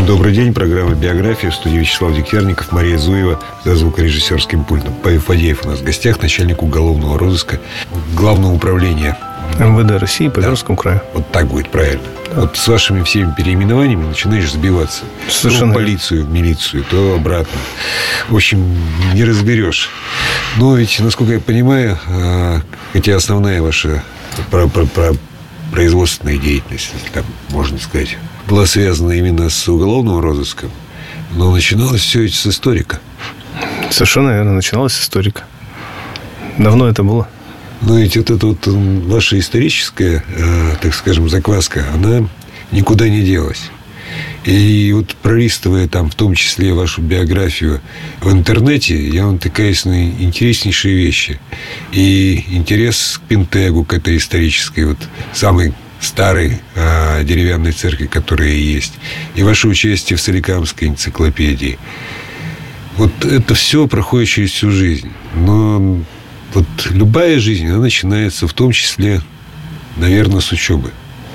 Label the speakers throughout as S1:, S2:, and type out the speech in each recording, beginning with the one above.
S1: Всем добрый день. Программа «Биография». В студии Вячеслав Дегтярников, Мария Зуева за звукорежиссерским пультом. Павел Фадеев у нас в гостях, начальник уголовного розыска Главного управления
S2: МВД России по Пермскому краю.
S1: Вот так будет правильно. Вот с вашими всеми переименованиями начинаешь сбиваться.
S2: Совершенно.
S1: То в полицию, в милицию, то обратно. В общем, не разберешь. Но ведь, насколько я понимаю, хотя основная ваша производственная деятельность, если так можно сказать, была связана именно с уголовным розыском, но начиналось все это с историка.
S2: Совершенно верно, начиналось с историка. Давно это было.
S1: Но ведь вот эта вот ваша историческая, так скажем, закваска, она никуда не делась. И вот пролистывая там, в том числе, вашу биографию в интернете, я натыкаюсь на интереснейшие вещи. И интерес к Пентегу, к этой исторической, вот самой старой деревянной церкви, которая есть, и ваше участие в Соликамской энциклопедии. Вот это все проходит через всю жизнь. Но вот любая жизнь, она начинается в том числе, наверное, с учебы.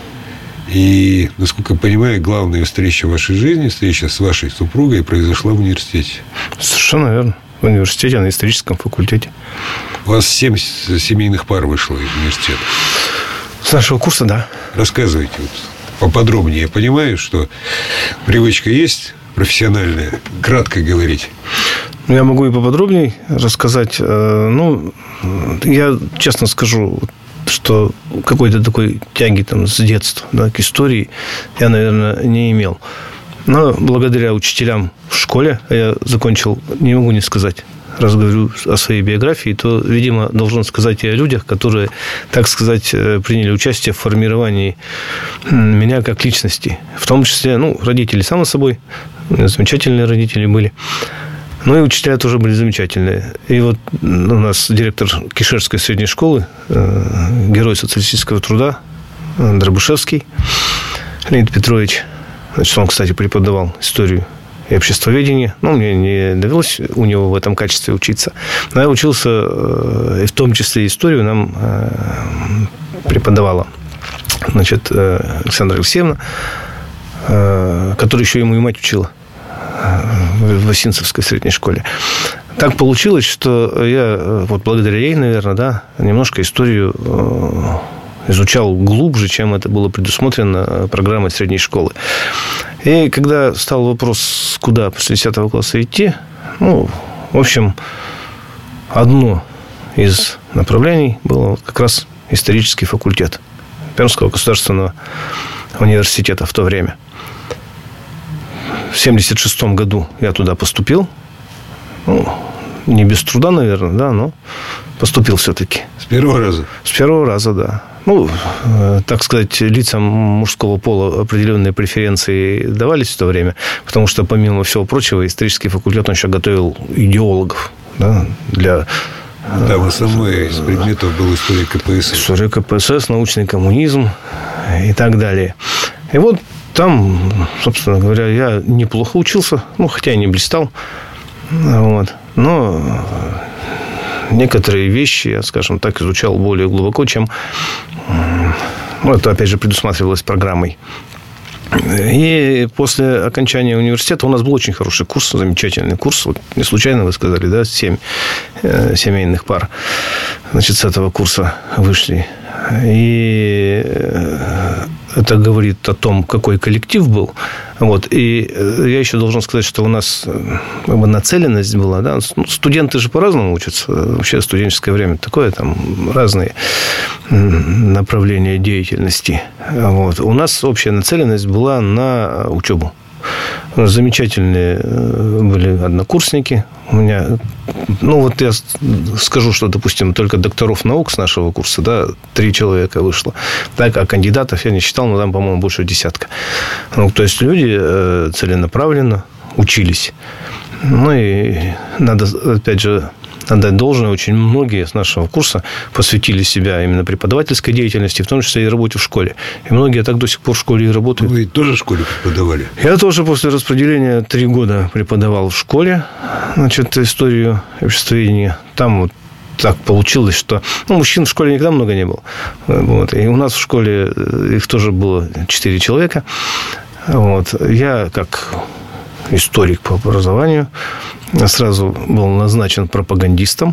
S1: И, насколько я понимаю, главная встреча в вашей жизни, встреча с вашей супругой, произошла в университете.
S2: Совершенно верно. В университете, на историческом факультете.
S1: У вас 7 семейных пар вышло из университета.
S2: С нашего курса, да.
S1: Рассказывайте вот поподробнее. Я понимаю, что привычка есть профессиональная, кратко говорить.
S2: Я могу и поподробнее рассказать. Ну, я честно скажу, что какой-то такой тяги там с детства, да, к истории я, наверное, не имел. Но благодаря учителям в школе я закончил, не могу не сказать, раз говорю о своей биографии, то, видимо, должен сказать и о людях, которые, так сказать, приняли участие в формировании меня как личности. В том числе, родители, само собой, замечательные родители были. Ну, и учителя тоже были замечательные. И вот у нас директор Кишерской средней школы, герой социалистического труда Дробышевский Леонид Петрович. Значит, он, кстати, преподавал историю и обществоведение. Мне не довелось у него в этом качестве учиться. Но я учился, и в том числе историю нам преподавала, значит, Александра Алексеевна, которая еще ему и мать учила в Осинцевской средней школе. Так получилось, что я, вот благодаря ей, наверное, да, немножко историю изучал глубже, чем это было предусмотрено программой средней школы. И когда стал вопрос, куда после 10 класса идти, в общем, одно из направлений было как раз исторический факультет Пермского государственного университета в то время. В 1976 году я туда поступил. Не без труда, наверное, да, но поступил все-таки.
S1: С первого раза?
S2: С первого раза, да. Так сказать, лицам мужского пола определенные преференции давались в то время, потому что, помимо всего прочего, исторический факультет, он еще готовил идеологов, да, для...
S1: Там основной из предметов был история КПСС. История
S2: КПСС, научный коммунизм и так далее. И вот там, собственно говоря, я неплохо учился, хотя и не блистал, но некоторые вещи я, скажем так, изучал более глубоко, чем это, опять же, предусматривалось программой. И после окончания университета у нас был очень хороший курс, замечательный курс. Вот не случайно вы сказали, да, 7 семейных пар, значит, с этого курса вышли. И это говорит о том, какой коллектив был. И я еще должен сказать, что у нас нацеленность была. Да? Студенты же по-разному учатся. Вообще студенческое время такое, там разные направления деятельности. У нас общая нацеленность была на учебу. Замечательные были однокурсники. У меня, я скажу, что, допустим, только докторов наук с нашего курса, да, 3 человека вышло. Так, а кандидатов я не считал, но там, по-моему, больше десятка. То есть люди целенаправленно учились. И надо, опять же, отдать должное, очень многие с нашего курса посвятили себя именно преподавательской деятельности, в том числе и работе в школе. И многие так до сих пор в школе и работают.
S1: Вы тоже в школе преподавали?
S2: Я тоже после распределения 3 года преподавал в школе, значит, историю обществоведения. Там так получилось, что... мужчин в школе никогда много не было. И у нас в школе их тоже было 4 человека. Вот. Я, как историк по образованию, сразу был назначен пропагандистом.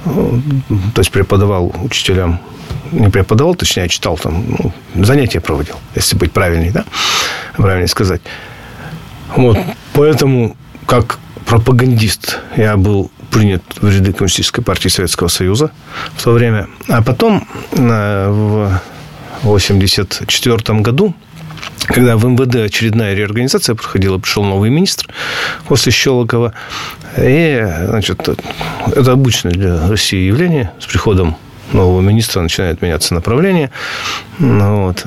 S2: То есть преподавал учителям. Не преподавал, точнее, я читал там, занятия проводил, если быть правильней, да? Правильнее сказать. Вот. Поэтому, как пропагандист, я был принят в ряды Коммунистической партии Советского Союза в то время. А потом, в 1984 году, когда в МВД очередная реорганизация проходила, пришел новый министр после Щелокова. И, значит, это обычное для России явление. С приходом нового министра начинает меняться направление. Вот.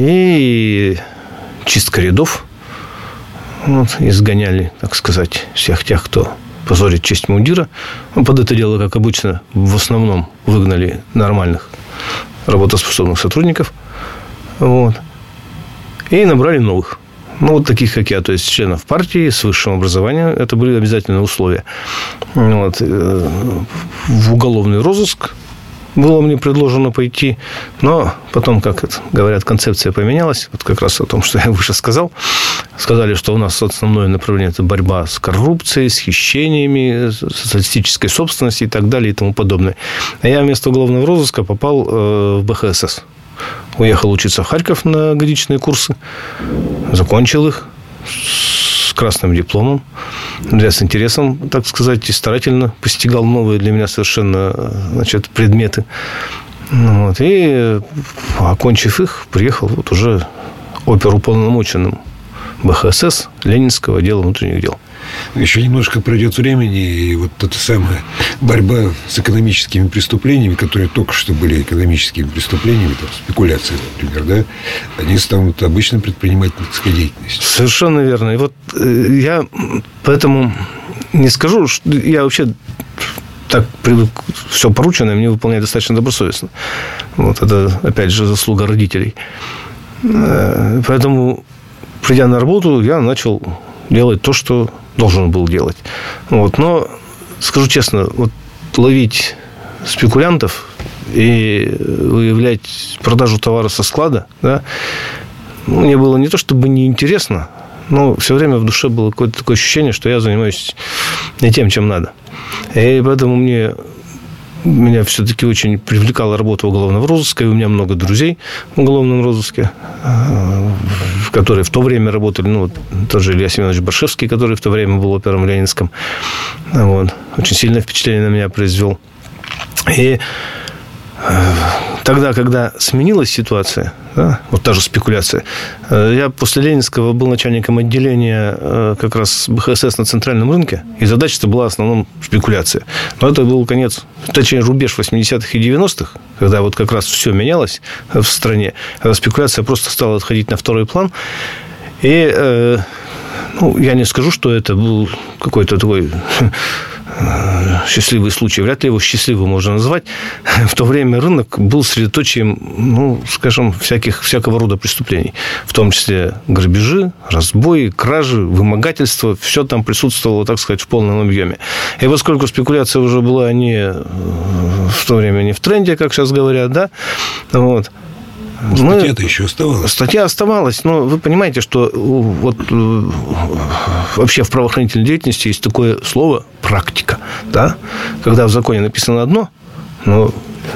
S2: И чистка рядов. Вот. Изгоняли, так сказать, всех тех, кто позорит честь мундира. Под это дело, как обычно, в основном выгнали нормальных работоспособных сотрудников. Вот. И набрали новых. Вот таких, как я, то есть членов партии с высшим образованием. Это были обязательные условия. Вот. В уголовный розыск было мне предложено пойти. Но потом, как это говорят, концепция поменялась. Вот как раз о том, что я выше сказал. Сказали, что у нас основное направление – это борьба с коррупцией, с хищениями, социалистической собственностью и так далее и тому подобное. А я вместо уголовного розыска попал в БХСС. Уехал учиться в Харьков на годичные курсы. Закончил их с красным дипломом. Я с интересом, так сказать, и старательно постигал новые для меня совершенно, значит, предметы. Вот. И, окончив их, приехал вот уже оперуполномоченным БХСС Ленинского отдела внутренних дел.
S1: Еще немножко пройдет времени, и вот эта самая борьба с экономическими преступлениями, которые только что были экономическими преступлениями, там, спекуляции, например, да, они станут обычной предпринимательской деятельностью.
S2: Совершенно верно. И вот я поэтому не скажу, что я вообще так привык все порученное мне выполнять достаточно добросовестно. Вот это, опять же, заслуга родителей. Поэтому, придя на работу, я начал делать то, что должен был делать. Вот. Но, скажу честно, вот ловить спекулянтов и выявлять продажу товара со склада, да, мне было не то чтобы неинтересно, но все время в душе было какое-то такое ощущение, что я занимаюсь не тем, чем надо. И поэтому меня все-таки очень привлекала работа уголовного розыска, и у меня много друзей в уголовном розыске, которые в то время работали, ну, тот же Илья Семенович Баршевский, который в то время был опером в Ленинском. Вот. Очень сильное впечатление на меня произвел. И тогда, когда сменилась ситуация, да, вот та же спекуляция, я после Ленинского был начальником отделения как раз БХСС на центральном рынке, и задача-то была в основном спекуляция. Но это был конец, точнее, рубеж 80-х и 90-х, когда вот как раз все менялось в стране, когда спекуляция просто стала отходить на второй план. И я не скажу, что это был какой-то такой счастливый случай. Вряд ли его счастливым можно назвать. В то время рынок был средоточием, скажем, всякого рода преступлений. В том числе грабежи, разбои, кражи, вымогательства. Все там присутствовало, так сказать, в полном объеме. И поскольку спекуляция уже была в то время не в тренде, как сейчас говорят, да, вот.
S1: Статья-то еще оставалась.
S2: Статья оставалась, но вы понимаете, что вот вообще в правоохранительной деятельности есть такое слово «практика». Да? Когда в законе написано одно, но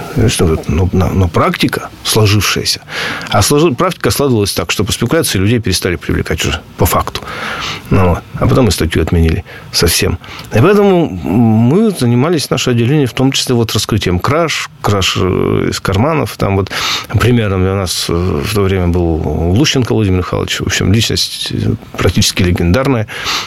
S2: практика сложившаяся. А практика складывалась так, что по спекуляции людей перестали привлекать уже по факту. А потом и статью отменили совсем. И поэтому мы занимались, наше отделение, в том числе вот раскрытием краж из карманов. Там вот примером у нас в то время был Лущенко Владимир Михайлович. В общем, личность практически легендарная.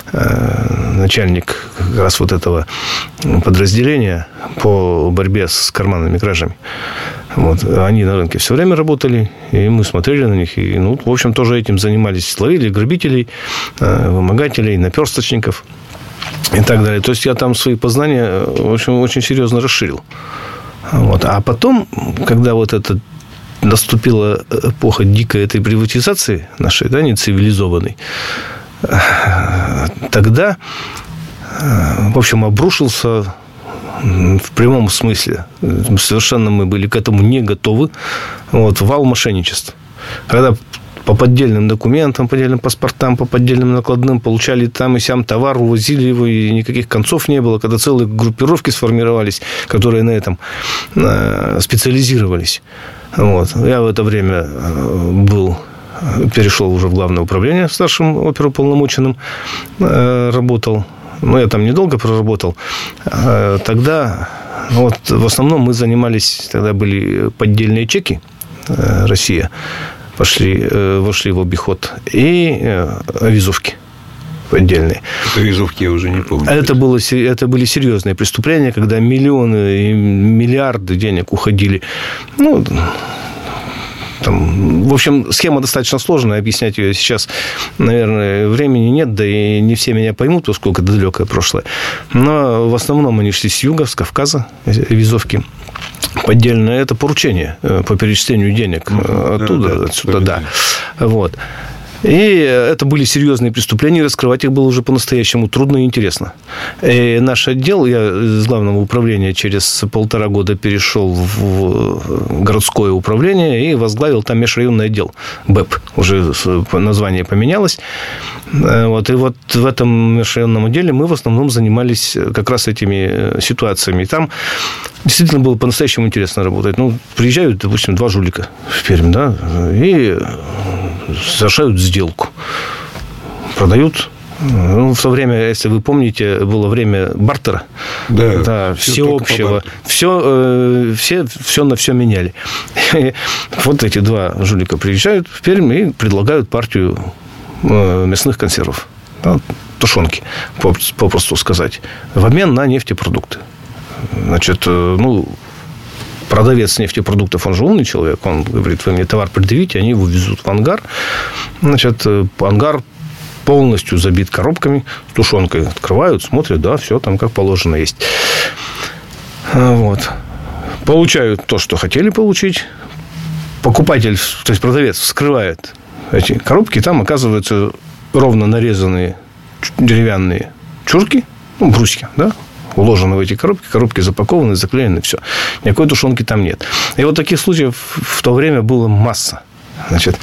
S2: Начальник как раз вот этого подразделения по борьбе с карманными кражами. Вот. Они на рынке все время работали, и мы смотрели на них. И, в общем, тоже этим занимались. Ловили грабителей, вымогателей, наперсточников и так далее. То есть, я там свои познания, в общем, очень серьезно расширил. Вот. А потом, когда вот это наступила эпоха дикой этой приватизации нашей, да, нецивилизованной, тогда, в общем, обрушился в прямом смысле. Совершенно мы были к этому не готовы. Вот, вал мошенничеств. Когда по поддельным документам, по поддельным паспортам, по поддельным накладным, получали там и сям товар, увозили его, и никаких концов не было, когда целые группировки сформировались, которые на этом специализировались. Вот. Я в это время перешел уже в главное управление старшим оперуполномоченным, работал. Но я там недолго проработал. Тогда вот, в основном мы занимались, тогда были поддельные чеки, Россия, вошли в обиход, и визовки поддельные.
S1: Это визовки я уже не помню.
S2: Это были серьезные преступления, когда миллионы и миллиарды денег уходили. Ну, там, в общем, схема достаточно сложная, объяснять ее сейчас, наверное, времени нет, да и не все меня поймут, поскольку это далекое прошлое. Но в основном они шли с юга, с Кавказа, визовки поддельные. Это поручение по перечислению денег оттуда, отсюда, да. Вот. И это были серьезные преступления, и раскрывать их было уже по-настоящему трудно и интересно. И наш отдел, я из главного управления через 1,5 года перешел в городское управление и возглавил там межрайонный отдел, БЭП, уже название поменялось. Вот. И вот в этом межрайонном отделе мы в основном занимались как раз этими ситуациями. И там действительно было по-настоящему интересно работать. Ну, приезжают, допустим, 2 жулика в Пермь, да, и совершают сделку. Продают. Ну, в то время, если вы помните, было время бартера. Да, всеобщего. Все на все меняли. И вот эти 2 жулика приезжают в Пермь и предлагают партию мясных консервов. Да, тушенки, попросту сказать. В обмен на нефтепродукты. Значит, ну, продавец нефтепродуктов, он же умный человек, он говорит: вы мне товар предъявите, они его везут в ангар. Значит, ангар полностью забит коробками с тушенкой. Открывают, смотрят, да, все там как положено есть. Вот. Получают то, что хотели получить. Покупатель, то есть продавец, вскрывает эти коробки, там оказываются ровно нарезанные деревянные чурки, ну, брусья, да, уложены в эти коробки, коробки запакованы, заклеены, все. Никакой тушенки там нет. И вот таких случаев в то время было масса. Значит,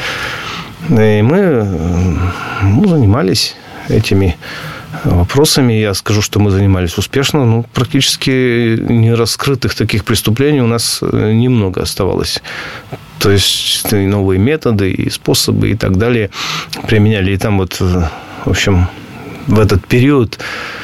S2: и мы занимались этими вопросами. Я скажу, что мы занимались успешно. Ну, практически нераскрытых таких преступлений у нас немного оставалось. То есть, и новые методы, и способы, и так далее применяли. И там вот, в общем, в этот период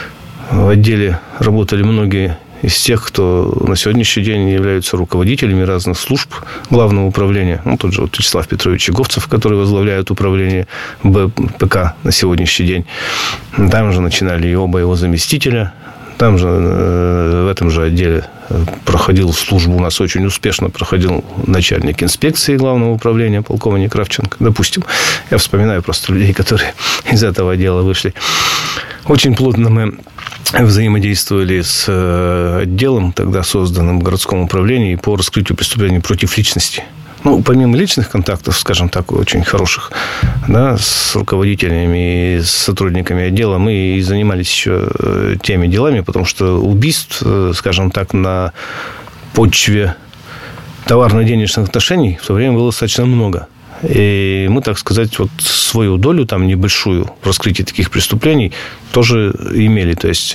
S2: в отделе работали многие из тех, кто на сегодняшний день являются руководителями разных служб главного управления. Ну, тот же вот Вячеслав Петрович Чеговцев, который возглавляет управление БПК на сегодняшний день. Там же начинали и оба его заместителя. Там же, в этом же отделе проходил службу, у нас очень успешно проходил начальник инспекции главного управления, полковник Кравченко, допустим. Я вспоминаю просто людей, которые из этого отдела вышли. Очень плотно мы взаимодействовали с отделом, тогда созданным в городском управлении, по раскрытию преступлений против личности. Ну, помимо личных контактов, скажем так, очень хороших, да, с руководителями и с сотрудниками отдела, мы и занимались еще теми делами, потому что убийств, скажем так, на почве товарно-денежных отношений в то время было достаточно много. И мы, так сказать, вот свою долю, там, небольшую в раскрытии таких преступлений тоже имели, то есть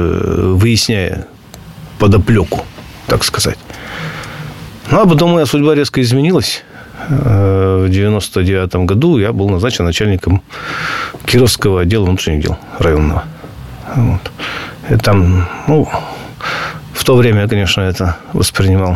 S2: выясняя подоплеку, так сказать. Ну, а потом моя судьба резко изменилась. В 1999 году я был назначен начальником Кировского отдела внутренних дел районного. Вот. И там, ну, в то время я, конечно, это воспринимал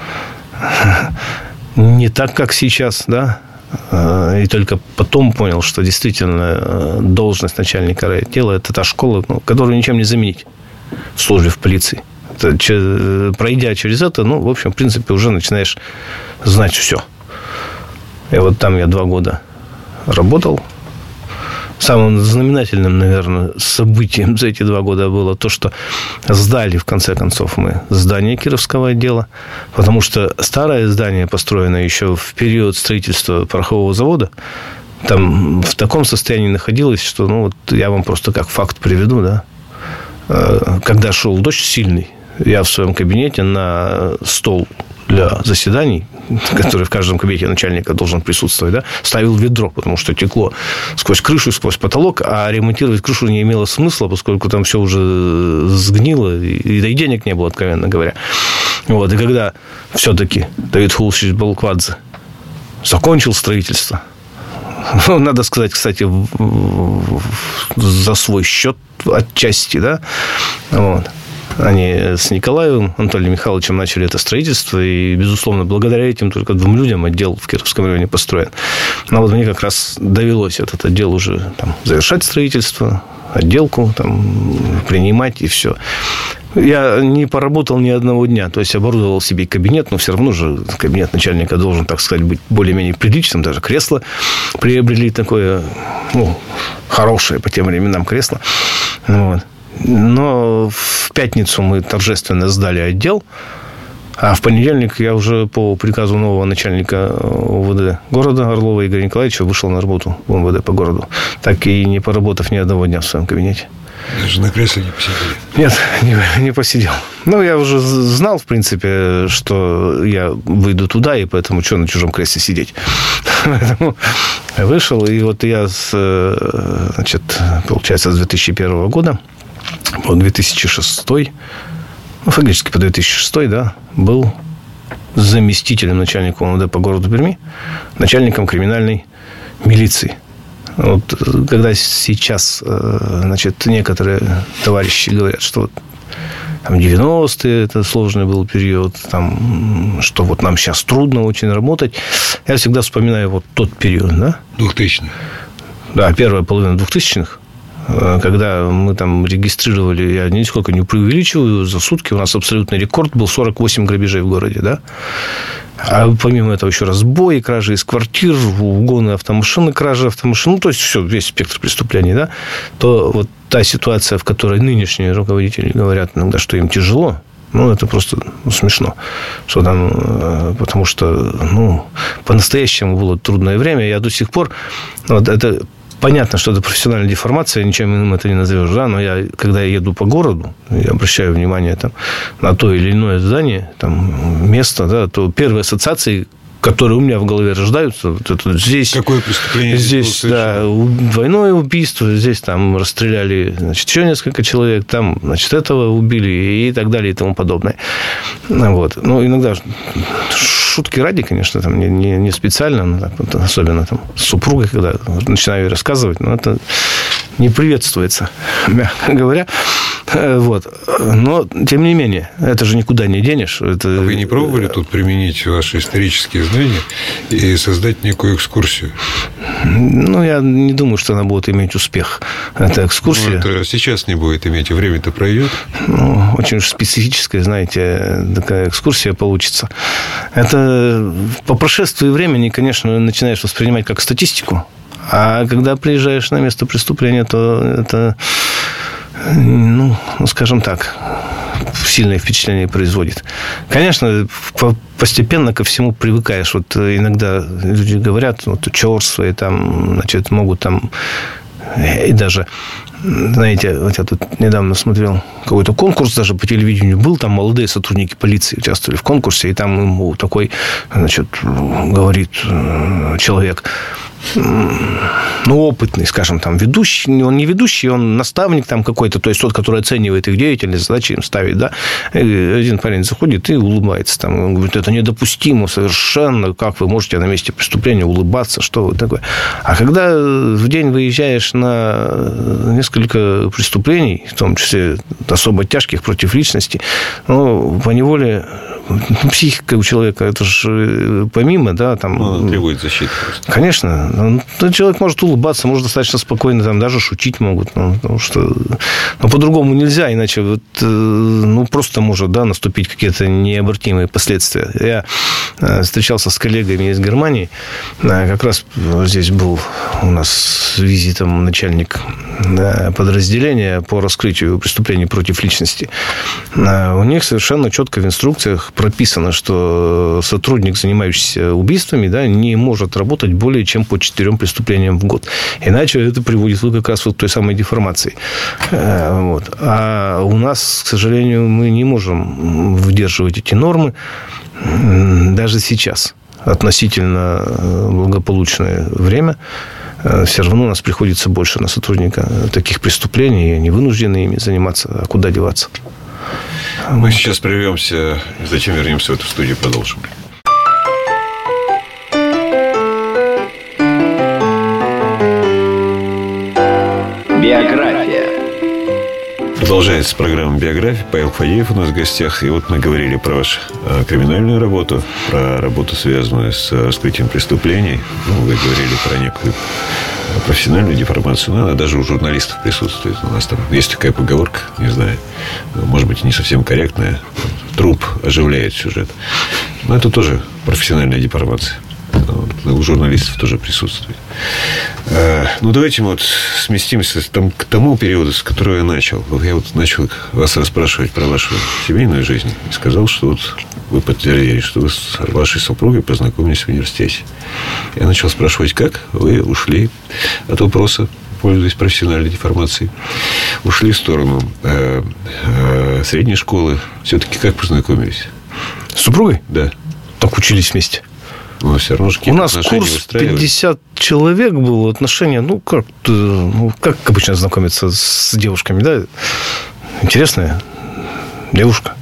S2: не так, как сейчас, да. И только потом понял, что действительно должность начальника райотдела – это та школа, ну, которую ничем не заменить в службе в полиции. Пройдя через это, ну, в общем, в принципе, уже начинаешь знать все. И вот там я 2 года работал. Самым знаменательным, наверное, событием за эти 2 года было то, что сдали, в конце концов, мы здание Кировского отдела, потому что старое здание, построенное еще в период строительства порохового завода, там в таком состоянии находилось, что, ну, вот я вам просто как факт приведу, да. Когда шел дождь сильный, я в своем кабинете на стол для заседаний, который в каждом кабинете начальника должен присутствовать, да, ставил ведро, потому что текло сквозь крышу, сквозь потолок, а ремонтировать крышу не имело смысла, поскольку там все уже сгнило, и денег не было, откровенно говоря. Вот, и когда все-таки Давид Хулович Балквадзе закончил строительство, надо сказать, кстати, за свой счет отчасти, да, вот. Они с Николаевым Анатолием Михайловичем начали это строительство, и, безусловно, благодаря этим только 2 людям отдел в Кировском районе построен. Но вот мне как раз довелось этот отдел уже там завершать строительство, отделку там принимать, и все. Я не поработал ни одного дня, то есть оборудовал себе кабинет, но все равно же кабинет начальника должен, так сказать, быть более-менее приличным, даже кресло приобрели такое, хорошее по тем временам кресло. Вот. Но в пятницу мы торжественно сдали отдел, а в понедельник я уже по приказу нового начальника УВД города Орлова Игоря Николаевича вышел на работу в МВД по городу, так и не поработав ни одного дня в своем кабинете.
S1: Даже на кресле не посидели?
S2: Нет, не посидел. Я уже знал, в принципе, что я выйду туда, и поэтому что на чужом кресле сидеть. Поэтому вышел, и вот я, получается, с 2001 года по 2006, фактически по 2006, да, был заместителем начальника УМВД по городу Перми, начальником криминальной милиции. Вот, когда сейчас, некоторые товарищи говорят, что там 90-е это сложный был период, там, что вот нам сейчас трудно очень работать, я всегда вспоминаю вот тот период, да?
S1: 2000-х.
S2: Да, первая половина 2000-х. Когда мы там регистрировали, я нисколько не преувеличиваю, за сутки у нас абсолютный рекорд был 48 грабежей в городе, да? А помимо этого еще разбои, кражи из квартир, угоны автомашины, кражи автомашин, то есть все, весь спектр преступлений, да? То вот та ситуация, в которой нынешние руководители говорят иногда, что им тяжело, это просто смешно. Что там, потому что, по-настоящему было трудное время. Я до сих пор... это понятно, что это профессиональная деформация, ничем иным это не назовешь, да, но когда я еду по городу, я обращаю внимание там, на то или иное здание, там, место, да, то первые ассоциации, которые у меня в голове рождаются, вот это здесь...
S1: Какое преступление
S2: здесь, да, двойное убийство, здесь там расстреляли, еще несколько человек, там, этого убили и так далее и тому подобное. Вот. Иногда шутки ради, конечно, там не специально, особенно там с супругой, когда начинаю ей рассказывать, но это не приветствуется, мягко говоря. Вот. Но, тем не менее, это же никуда не денешь.
S1: Вы не пробовали тут применить ваши исторические знания и создать некую экскурсию?
S2: Я не думаю, что она будет иметь успех. Эта экскурсия...
S1: Это сейчас не будет иметь, и время-то пройдет.
S2: Очень уж специфическая, знаете, такая экскурсия получится. Это по прошествии времени, конечно, начинаешь воспринимать как статистику. А когда приезжаешь на место преступления, то это... скажем так, сильное впечатление производит. Конечно, постепенно ко всему привыкаешь. Вот иногда люди говорят, чёрство, и там, могут там... И даже, знаете, вот я тут недавно смотрел какой-то конкурс, даже по телевидению был, там молодые сотрудники полиции участвовали в конкурсе, и там ему такой, говорит человек... опытный, скажем, там, ведущий, он не ведущий, он наставник там какой-то, то есть тот, который оценивает их деятельность, задачи им ставит, да. И один парень заходит и улыбается там, он говорит, это недопустимо совершенно, как вы можете на месте преступления улыбаться, что вы такое. А когда в день выезжаешь на несколько преступлений, в том числе особо тяжких против личности, поневоле психика у человека, это же помимо, да, там...
S1: требует защиты просто.
S2: Конечно. Человек может улыбаться, может достаточно спокойно, там даже шутить могут. Потому что по-другому нельзя, иначе просто может, да, наступить какие-то необратимые последствия. Я встречался с коллегами из Германии. Как раз здесь был у нас с визитом начальник подразделения по раскрытию преступлений против личности. У них совершенно четко в инструкциях прописано, что сотрудник, занимающийся убийствами, да, не может работать более чем по 4 преступлениям в год. Иначе это приводит как раз вот к той самой деформации. Вот. А у нас, к сожалению, мы не можем выдерживать эти нормы даже сейчас. Относительно благополучное время, все равно у нас приходится больше на сотрудника таких преступлений, и они вынуждены ими заниматься, а куда деваться?
S1: Мы сейчас прервемся, затем вернемся в эту студию и продолжим.
S3: Биография.
S1: Продолжается программа «Биография». Павел Фадеев у нас в гостях. И вот мы говорили про вашу криминальную работу, про работу, связанную с раскрытием преступлений. Вы говорили про некую профессиональную деформацию. Она даже у журналистов присутствует. У нас там есть такая поговорка, не знаю, может быть, не совсем корректная. Труп оживляет сюжет. Но это тоже профессиональная деформация. У журналистов тоже присутствует. Ну, давайте мы вот сместимся к тому периоду, с которого я начал. Вот я вот начал вас расспрашивать про вашу семейную жизнь. И сказал, что вот вы подтвердили, что вы с вашей супругой познакомились в университете. Я начал спрашивать, как вы ушли от вопроса, пользуясь профессиональной деформацией. Ушли в сторону средней школы. Все-таки как познакомились?
S2: С супругой?
S1: Да.
S2: Так учились вместе.
S1: Но все равно
S2: у нас курс 50 человек был, отношения, как обычно знакомиться с девушками, да? Интересная девушка.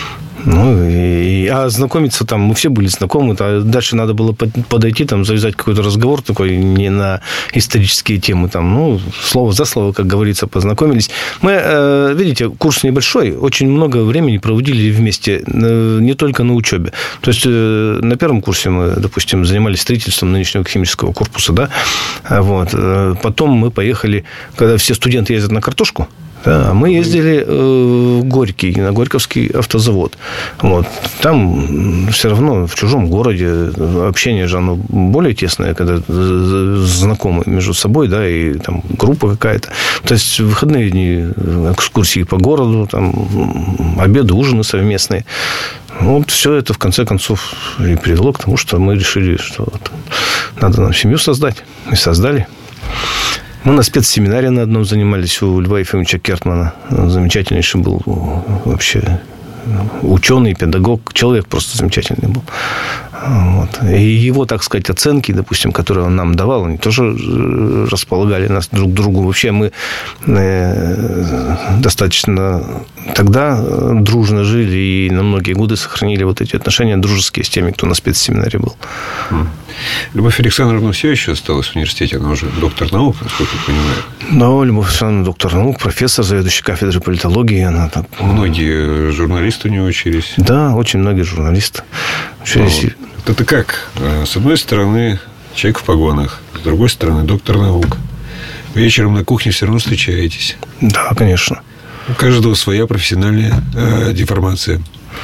S2: А знакомиться там, мы все были знакомы, а дальше надо было подойти, там, завязать какой-то разговор такой не на исторические темы, там, слово за слово, как говорится, познакомились. Мы, видите, курс небольшой, очень много времени проводили вместе, не только на учебе. То есть, на первом курсе мы, допустим, занимались строительством нынешнего химического корпуса, да, вот. Потом мы поехали, когда все студенты ездят на картошку, да, мы ездили в Горький, на Горьковский автозавод. Вот. Там все равно в чужом городе общение же оно более тесное, когда знакомы между собой, да, и там группа какая-то. То есть в выходные дни экскурсии по городу, там обеды, ужины совместные. Вот все это в конце концов и привело к тому, что мы решили, что вот надо нам семью создать. И создали. Мы на спецсеминаре на одном занимались у Льва Ефимовича Кертмана. Он замечательнейший был вообще ученый, педагог. Человек просто замечательный был. Вот. И его, так сказать, оценки, допустим, которые он нам давал, они тоже располагали нас друг к другу. Вообще мы достаточно тогда дружно жили и на многие годы сохранили вот эти отношения дружеские с теми, кто на спецсеминаре был.
S1: Любовь Александровна все еще осталась в университете? Она уже доктор наук, насколько я понимаю.
S2: Да, Любовь Александровна доктор наук, профессор, заведующий кафедрой политологии. Она так...
S1: Многие журналисты у нее учились.
S2: Да, очень многие журналисты учились.
S1: Вот это как? С одной стороны, человек в погонах, с другой стороны, доктор наук. Вечером на кухне все равно встречаетесь.
S2: Да, конечно.
S1: У каждого своя профессиональная деформация.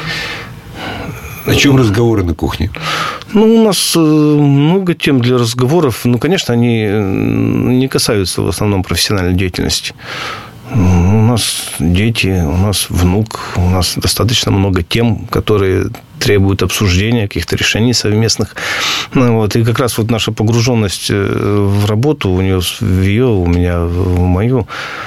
S1: О чем разговоры на кухне?
S2: У нас много тем для разговоров. Конечно, они не касаются в основном профессиональной деятельности. У нас дети, у нас внук, у нас достаточно много тем, которые требуют обсуждения, каких-то решений совместных. Вот. И как раз вот наша погруженность в работу, у нее, в ее, у меня в мою,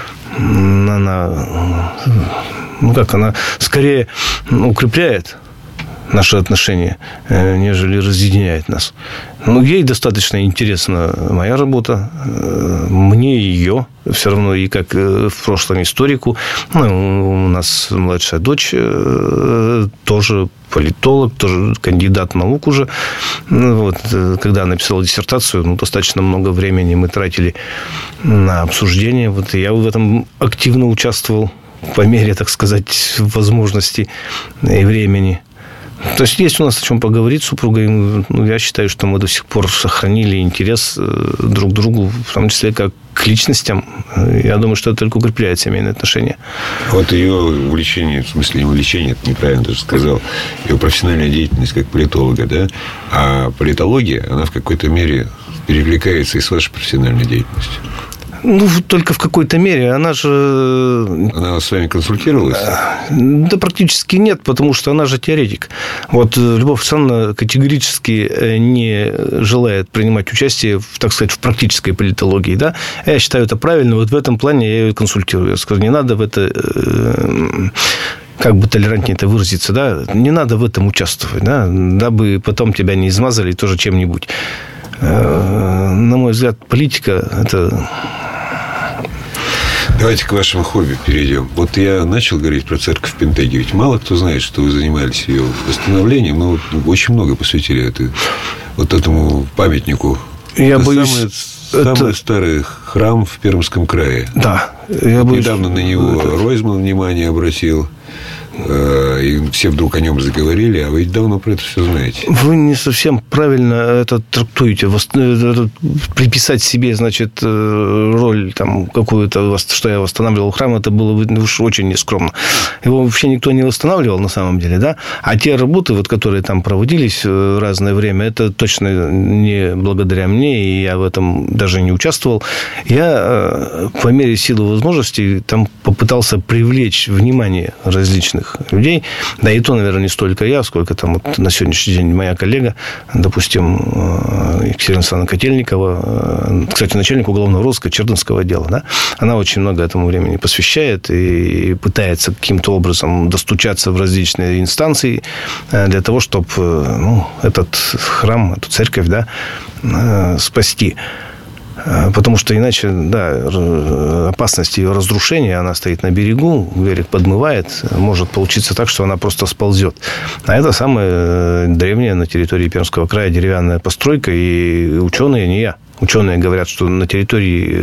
S2: она, она скорее укрепляет наши отношения, нежели разъединяет нас. Ей достаточно интересна моя работа, мне ее все равно, и как в прошлом историку. У нас младшая дочь тоже политолог, тоже кандидат наук уже. Вот. Когда она писала диссертацию, достаточно много времени мы тратили на обсуждение. Вот. Я в этом активно участвовал по мере, так сказать, возможностей и времени. То есть у нас о чем поговорить с супругой. Я считаю, что мы до сих пор сохранили интерес друг к другу, в том числе как к личностям. Я думаю, что это только укрепляет семейные отношения.
S1: Вот ее увлечение, в смысле не увлечение, это неправильно даже сказал, ее профессиональная деятельность как политолога, да? А политология, она в какой-то мере перекликается и с вашей профессиональной деятельностью.
S2: Ну, только в какой-то мере. Она
S1: с вами консультировалась?
S2: Да практически нет, потому что она же теоретик. Вот Любовь Александровна категорически не желает принимать участие, так сказать, в практической политологии. Да? Я считаю это правильно. Вот в этом плане я ее консультирую. Я скажу, не надо в это... как бы толерантнее это выразиться, да, не надо в этом участвовать, да, дабы потом тебя не измазали тоже чем-нибудь. На мой взгляд, политика – это...
S1: Давайте к вашему хобби перейдем. Вот я начал говорить про церковь в Пентеге. Ведь мало кто знает, что вы занимались ее восстановлением, но очень много посвятили этому памятнику.
S2: Я боюсь...
S1: Самый старый храм в Пермском крае.
S2: Да.
S1: Недавно на него Ройзман внимание обратил. И все вдруг о нем заговорили, а вы ведь давно про это все знаете.
S2: Вы не совсем правильно это трактуете. Приписать себе, значит, роль там какую-то, что я восстанавливал храм, это было уж очень нескромно. Его вообще никто не восстанавливал на самом деле, да? А те работы, вот, которые там проводились в разное время, это точно не благодаря мне, и я в этом даже не участвовал. Я по мере силы возможностей там попытался привлечь внимание различных людей. Да и то, наверное, не столько я, сколько там вот на сегодняшний день моя коллега, допустим, Екатерина Александровна Котельникова, кстати, начальник уголовного розыска Чердынского отдела, да, она очень много этому времени посвящает и пытается каким-то образом достучаться в различные инстанции для того, чтобы этот храм, эту церковь, да, спасти. Потому что иначе, да, опасность ее разрушения, она стоит на берегу, берег подмывает, может получиться так, что она просто сползет. А это самая древняя на территории Пермского края деревянная постройка, и ученые, не я, ученые говорят, что на территории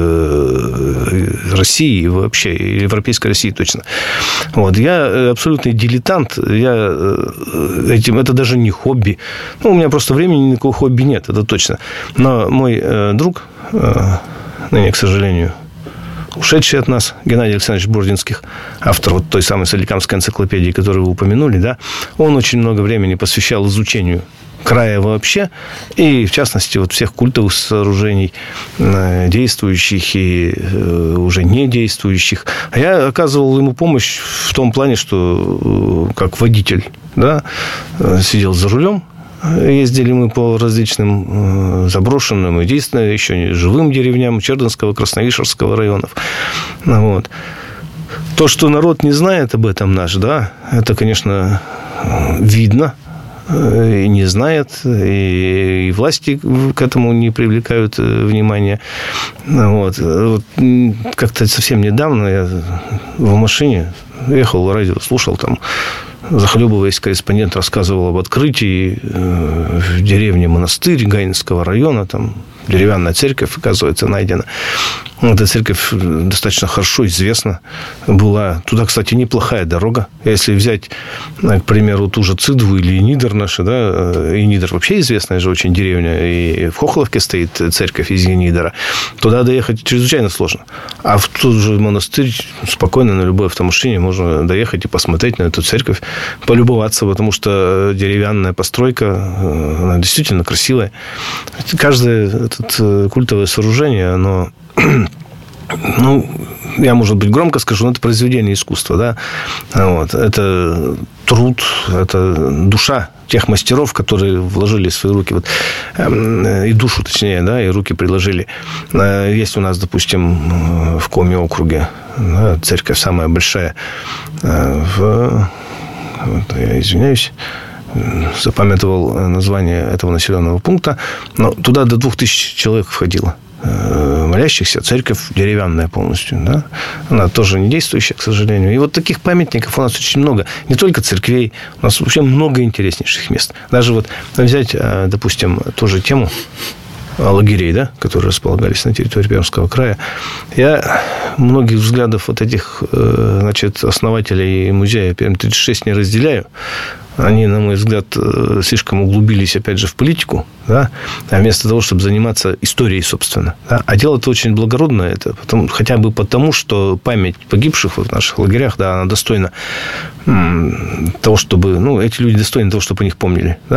S2: России, вообще, Европейской России точно. Вот. Я абсолютный дилетант. Это даже не хобби. У меня просто времени никакого хобби нет, это точно. Но мой друг, ныне, к сожалению, ушедший от нас, Геннадий Александрович Бординских, автор вот той самой Соликамской энциклопедии, которую вы упомянули, да, он очень много времени посвящал изучению края вообще, и, в частности, вот всех культовых сооружений, действующих и уже не действующих. А я оказывал ему помощь в том плане, что как водитель, да, сидел за рулем, ездили мы по различным заброшенным и действительно еще живым деревням Чердынского, Красновишерского районов. Вот. То, что народ не знает об этом наш, да, это, конечно, видно, и не знает, и власти к этому не привлекают внимания. Вот. Как-то совсем недавно я в машине ехал, радио слушал, там, захлебываясь, корреспондент рассказывал об открытии в деревне Монастырь Гаинского района, там деревянная церковь, оказывается, найдена. Эта церковь достаточно хорошо известна была. Туда, кстати, неплохая дорога. Если взять, к примеру, ту же Цидву или Нидер наша, да, и Нидер вообще известная же очень деревня, и в Хохловке стоит церковь из Нидера, туда доехать чрезвычайно сложно. А в тот же монастырь спокойно на любой автомашине можно доехать и посмотреть на эту церковь, полюбоваться, потому что деревянная постройка, она действительно красивая. Каждое это культовое сооружение, оно, я, может быть, громко скажу, но это произведение искусства, да. Вот. Это труд, это душа тех мастеров, которые вложили свои руки, вот, и душу, точнее, да, и руки приложили. Есть у нас, допустим, в Коми округе, да, церковь самая большая я извиняюсь, запамятовал название этого населенного пункта, но туда до 2000 человек входило молящихся, церковь деревянная полностью, да? Она тоже не действующая, к сожалению. И вот таких памятников у нас очень много. Не только церквей, у нас вообще много интереснейших мест. Даже вот взять, допустим, ту же тему лагерей, да, которые располагались на территории Пермского края. Я многих взглядов вот этих, значит, основателей музея Пермь-36 не разделяю. Они, на мой взгляд, слишком углубились, опять же, в политику, да, а вместо того, чтобы заниматься историей, собственно. Да. А дело-то очень благородное, это хотя бы потому, что память погибших в наших лагерях, да, она достойна того, чтобы... эти люди достойны того, чтобы о них помнили, да.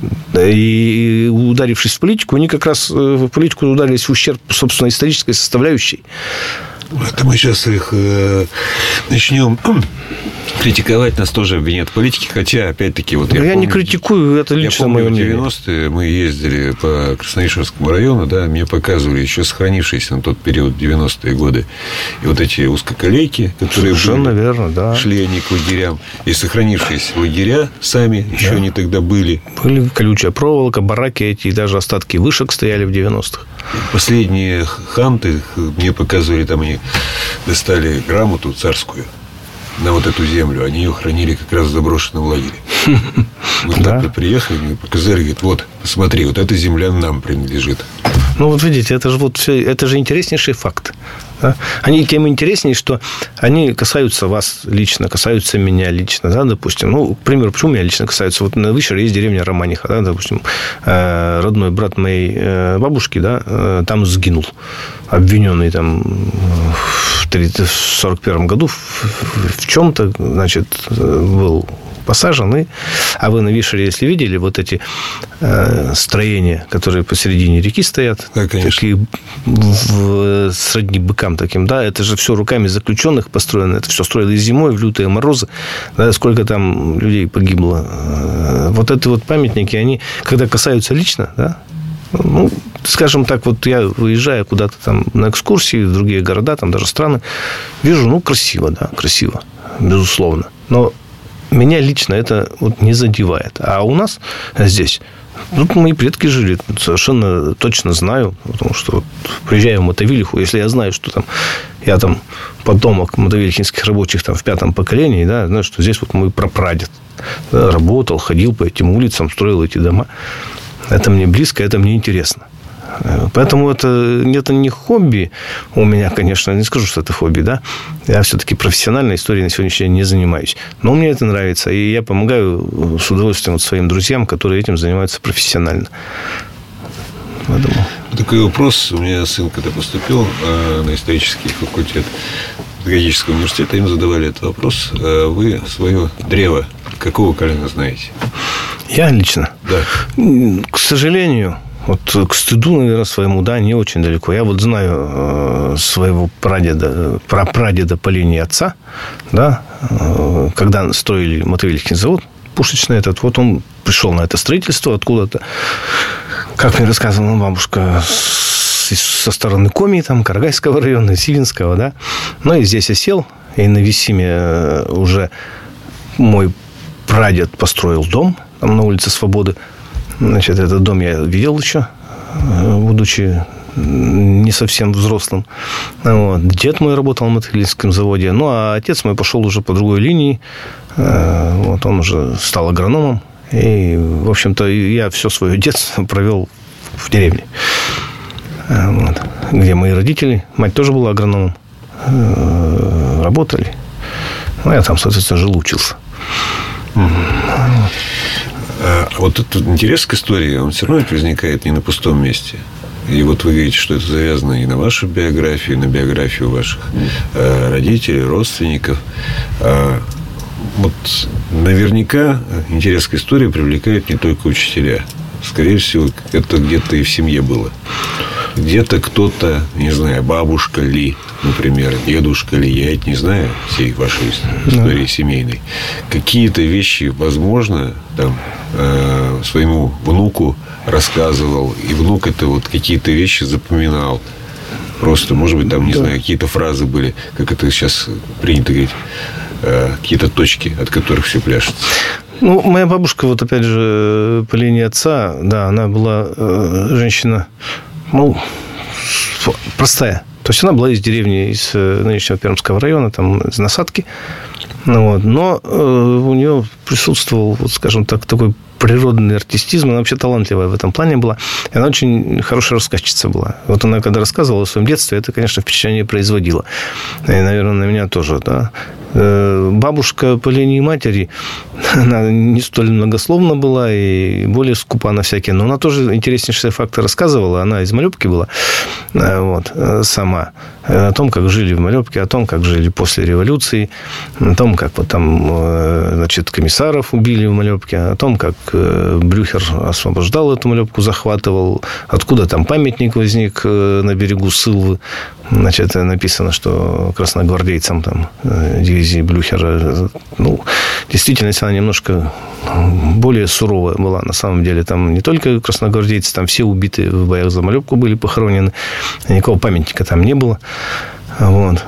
S2: И ударившись в политику, они как раз в политику ударились в ущерб, собственно, исторической составляющей.
S1: Это мы сейчас их начнем критиковать, нас тоже обвинят в политике, хотя, опять-таки, вот
S2: я не критикую, это лично мое мнение.
S1: В 90-е мы ездили по Красновишерскому району, да, мне показывали еще сохранившиеся на тот период 90-е годы и вот эти узкоколейки, которые шли они к лагерям, и сохранившиеся лагеря сами еще они тогда были.
S2: Были колючая проволока, бараки эти, и даже остатки вышек стояли в 90-х.
S1: Последние ханты мне показывали, там они достали грамоту царскую на вот эту землю. Они ее хранили как раз в заброшенном лагере. Мы туда приехали, мне показали, говорят, вот, посмотри, вот эта земля нам принадлежит.
S2: Ну, вот видите, это же вот все, это же интереснейший факт. Да? Они тем интереснее, что они касаются вас лично, касаются меня лично, да, допустим. Ну, к примеру, почему меня лично касаются? Вот на Вышере есть деревня Романиха, да, допустим, родной брат моей бабушки, да, там сгинул, обвиненный там в 1941 году в чем-то, значит, был посажен. А вы на Вишере, если видели, вот эти строения, которые посередине реки стоят,
S1: да,
S2: такие сродни быкам таким, да, это же все руками заключенных построено, это все строилось зимой, в лютые морозы, да, сколько там людей погибло. Вот эти вот памятники, они, когда касаются лично, да, ну, скажем так, вот я выезжаю куда-то там на экскурсии в другие города, там даже страны, вижу, ну, красиво, да, красиво, безусловно, но меня лично это вот не задевает. А у нас здесь, тут мои предки жили, совершенно точно знаю, потому что вот, приезжаю в Мотовилиху, если я знаю, что там я там потомок мотовилихинских рабочих там в 5-м поколении, да, знаю, что здесь вот мой прапрадед, да, работал, ходил по этим улицам, строил эти дома. Это мне близко, это мне интересно. Поэтому это не хобби у меня, конечно, не скажу, что это хобби, да. Я все-таки профессиональной историей на сегодняшний день не занимаюсь. Но мне это нравится, и я помогаю с удовольствием вот своим друзьям, которые этим занимаются профессионально. Поэтому...
S1: Такой вопрос. У меня сын, когда поступил на исторический факультет педагогического университета, им задавали этот вопрос. Вы свое древо какого колена знаете?
S2: Я лично?
S1: Да.
S2: К сожалению... Вот к стыду, наверное, своему, да, не очень далеко. Я вот знаю своего прапрадеда по линии отца, да, когда строили Мотовилихин завод пушечный этот, вот он пришел на это строительство откуда-то, как мне рассказывала бабушка, со стороны Коми, там, Карагайского района, Сивинского, да. Ну, и здесь осел, и на Висиме уже мой прадед построил дом, там, на улице Свободы. Значит, этот дом я видел еще, будучи не совсем взрослым. Вот. Дед мой работал на Мотовилихинском заводе, ну, а отец мой пошел уже по другой линии. Вот, он уже стал агрономом. И, в общем-то, я все свое детство провел в деревне, вот, где мои родители, мать тоже была агрономом, работали. Ну, я там, соответственно, жил, учился.
S1: А вот этот интерес к истории, он все равно возникает не на пустом месте. И вот вы говорите, что это завязано и на вашу биографию, и на биографию ваших родителей, родственников. Вот наверняка интерес к истории привлекает не только учителя. Скорее всего, это где-то и в семье было. Где-то кто-то, не знаю, бабушка ли, например, дедушка ли, я это не знаю, всей вашей истории семейной. Какие-то вещи, возможно, там, своему внуку рассказывал, и внук это вот какие-то вещи запоминал. Просто, может быть, там, не знаю, какие-то фразы были, как это сейчас принято говорить, какие-то точки, от которых все пляшется.
S2: Ну, моя бабушка, вот опять же, по линии отца, да, она была женщина, ну, простая. То есть она была из деревни, из нынешнего Пермского района, там, из Насадки. Ну, вот. Но у нее присутствовал, вот, скажем так, такой природный артистизм. Она вообще талантливая в этом плане была. И она очень хорошая рассказчица была. Вот она, когда рассказывала о своем детстве, это, конечно, впечатление производило. И, наверное, на меня тоже, да. Бабушка по линии матери, она не столь многословна была и более скупа на всякие, но она тоже интереснейшие факты рассказывала. Она из Малёбки была, вот, сама. О том, как жили в Малёбке, о том, как жили после революции, о том, как вот там, значит, комиссаров убили в Малёбке, о том, как Блюхер освобождал эту Малюбку, захватывал, откуда там памятник возник на берегу Сылвы. Значит, написано, что красногвардейцам там, дивизии Блюхера, ну, действительность она немножко более суровая была. На самом деле, там не только красногвардейцы, там все убитые в боях за Малюбку были похоронены. Никакого памятника там не было. Вот.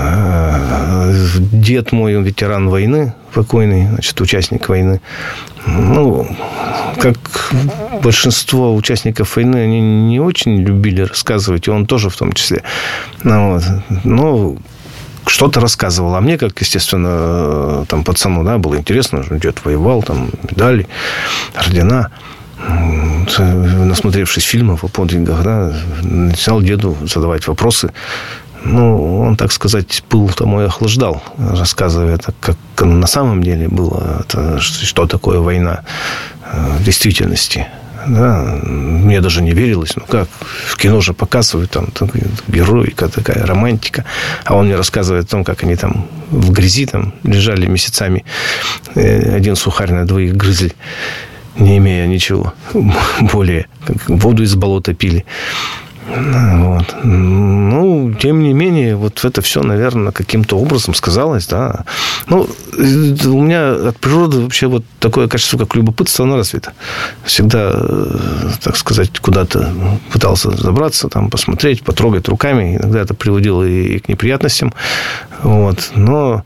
S2: Дед мой, он ветеран войны, покойный, значит, участник войны. Ну, как большинство участников войны, они не очень любили рассказывать, и он тоже в том числе. Ну, вот. Но что-то рассказывал. А мне, как, естественно, там, пацану, да, было интересно, что дед воевал, там, медали, ордена. Насмотревшись фильмов о подвигах, да, начинал деду задавать вопросы. Ну, он, так сказать, пыл-то мой охлаждал, рассказывая это, как на самом деле было, это, что такое война в действительности. Да, мне даже не верилось, ну как, в кино же показывают, там героика такая, романтика, а он мне рассказывает о том, как они там в грязи там лежали месяцами, один сухарь на двоих грызли, не имея ничего более, как воду из болота пили. Вот. Ну, тем не менее, вот это все, наверное, каким-то образом сказалось, да. Ну, у меня от природы вообще вот такое качество, как любопытство, оно развито. Всегда, так сказать, куда-то пытался забраться, там, посмотреть, потрогать руками. Иногда это приводило и к неприятностям. Вот. Но,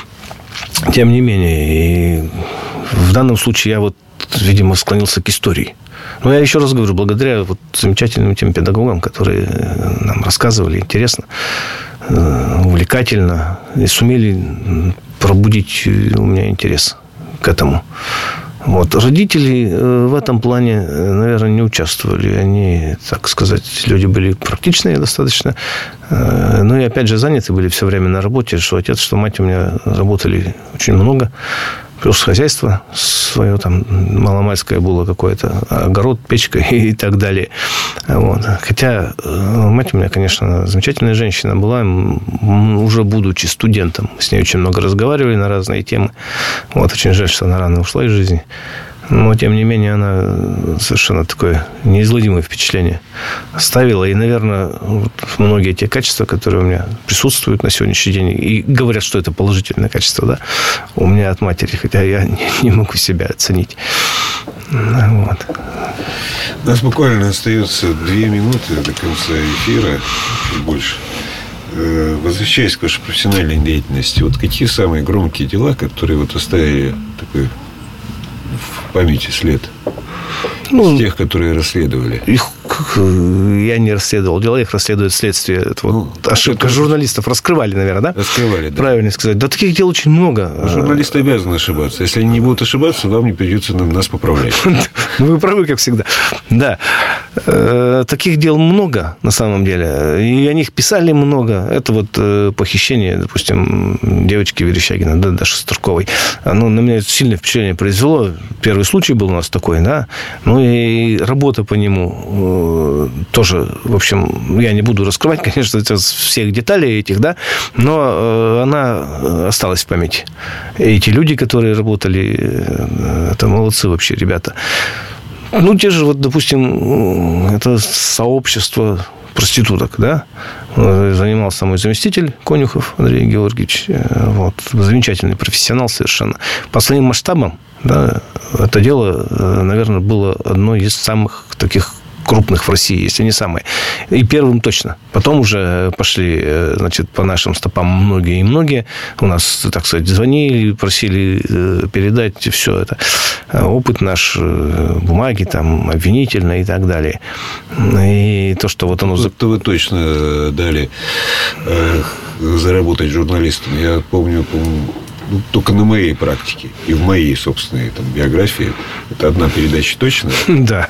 S2: тем не менее, и в данном случае я вот, видимо, склонился к истории. Но я еще раз говорю, благодаря вот замечательным тем педагогам, которые нам рассказывали интересно, увлекательно, и сумели пробудить у меня интерес к этому. Вот. Родители в этом плане, наверное, не участвовали. Они, так сказать, люди были практичные достаточно. Ну и, опять же, заняты были все время на работе. Что отец, что мать у меня работали очень много. Плюс хозяйство свое, там, маломальское было какое-то, огород, печка и так далее. Вот. Хотя мать у меня, конечно, замечательная женщина была, уже будучи студентом. С ней очень много разговаривали на разные темы. Вот. Очень жаль, что она рано ушла из жизни. Но, тем не менее, она совершенно такое неизгладимое впечатление оставила. И, наверное, вот многие те качества, которые у меня присутствуют на сегодняшний день, и говорят, что это положительное качество, да, у меня от матери, хотя я не могу себя оценить. Вот.
S1: У нас буквально остается 2 минуты до конца эфира, чуть больше. Возвращаясь к вашей профессиональной деятельности, вот какие самые громкие дела, которые вот оставили такой в памяти след? Ну, из тех, которые расследовали.
S2: Их я не расследовал. Дела их расследует следствие. Это вот ошибка журналистов. Раскрывали, наверное, да?
S1: Раскрывали, да.
S2: Правильно сказать. Да, таких дел очень много.
S1: Журналисты обязаны ошибаться. Если они не будут ошибаться, вам не придется нас поправлять.
S2: Вы правы, как всегда. Да. Таких дел много, на самом деле. И о них писали много. Это вот похищение, допустим, девочки Верещагина, да, Даши Старковой. Оно на меня сильное впечатление произвело. Первый случай был у нас такой, да. Ну и работа по нему тоже, в общем, я не буду раскрывать, конечно, всех деталей этих, да, но она осталась в памяти. Эти люди, которые работали, это молодцы вообще ребята. Ну, те же, вот, допустим, это сообщество проституток, да, занимался мой заместитель Конюхов Андрей Георгиевич, вот, замечательный профессионал совершенно. По своим масштабам, да, это дело, наверное, было одно из самых таких крупных в России, если не самое. И первым точно. Потом уже пошли, значит, по нашим стопам многие и многие. У нас, так сказать, звонили, просили передать все это. Опыт наш, бумаги там, обвинительные и так далее. И то, что вот оно...
S1: Это вы точно дали заработать журналистам. Я помню, только на моей практике и в моей собственной там биографии это одна передача точно.
S2: Да.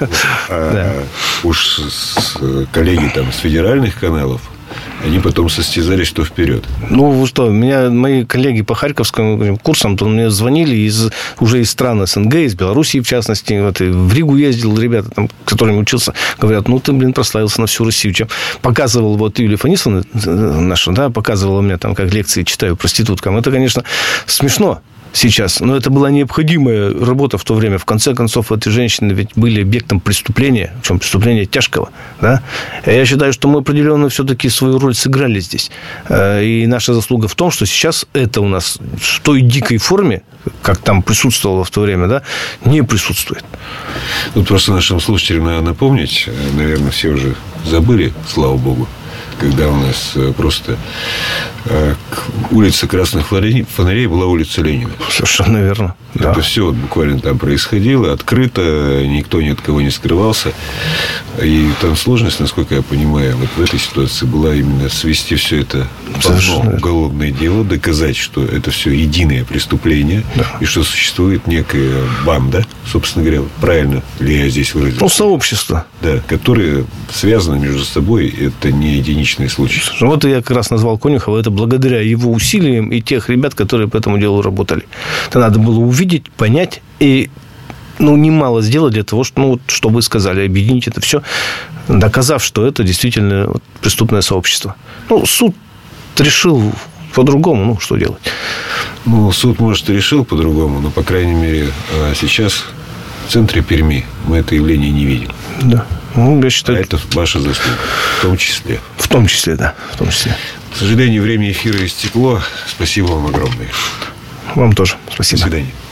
S1: Уж коллеги там с федеральных каналов, они потом состязались, что вперед.
S2: Ну, что, мои коллеги по харьковским курсам, то мне звонили уже из стран СНГ, из Белоруссии, в частности. Вот, и в Ригу ездил ребята, там, которыми учился. Говорят, ну, ты, прославился на всю Россию. Чем показывал вот Юлия Фанисовна наша, да, показывала мне там, как лекции читаю проституткам. Это, конечно, смешно. сейчас, но это была необходимая работа в то время. В конце концов, эти женщины ведь были объектом преступления, причем преступления тяжкого. Да? Я считаю, что мы определенно все-таки свою роль сыграли здесь. И наша заслуга в том, что сейчас это у нас в той дикой форме, как там присутствовало в то время, да, не присутствует.
S1: Тут просто нашим слушателям надо напомнить, наверное, все уже забыли, слава богу, когда у нас просто улица Красных Фонарей была улица Ленина.
S2: Совершенно верно.
S1: Это все вот буквально там происходило, открыто, никто ни от кого не скрывался. И там сложность, насколько я понимаю, вот в этой ситуации была именно свести все это в одно уголовное дело, доказать, что это все единое преступление, и что существует некая банда, собственно говоря, правильно ли я здесь выразился?
S2: Ну, сообщество.
S1: Да, которые связаны между собой, это не единичные случаи.
S2: Вот я как раз назвал Конюхова, это благодаря его усилиям и тех ребят, которые по этому делу работали. Это надо было увидеть, понять и немало сделать для того, что вы сказали, объединить это все, доказав, что это действительно преступное сообщество. Суд решил по-другому, что делать?
S1: Суд, может, и решил по-другому, но, по крайней мере, сейчас в центре Перми мы это явление не видим.
S2: Да. Я считаю...
S1: А это ваша заслуга, в том числе.
S2: В том числе, да. В том числе.
S1: К сожалению, время эфира истекло. Спасибо вам огромное.
S2: Вам тоже. Спасибо.
S1: До свидания.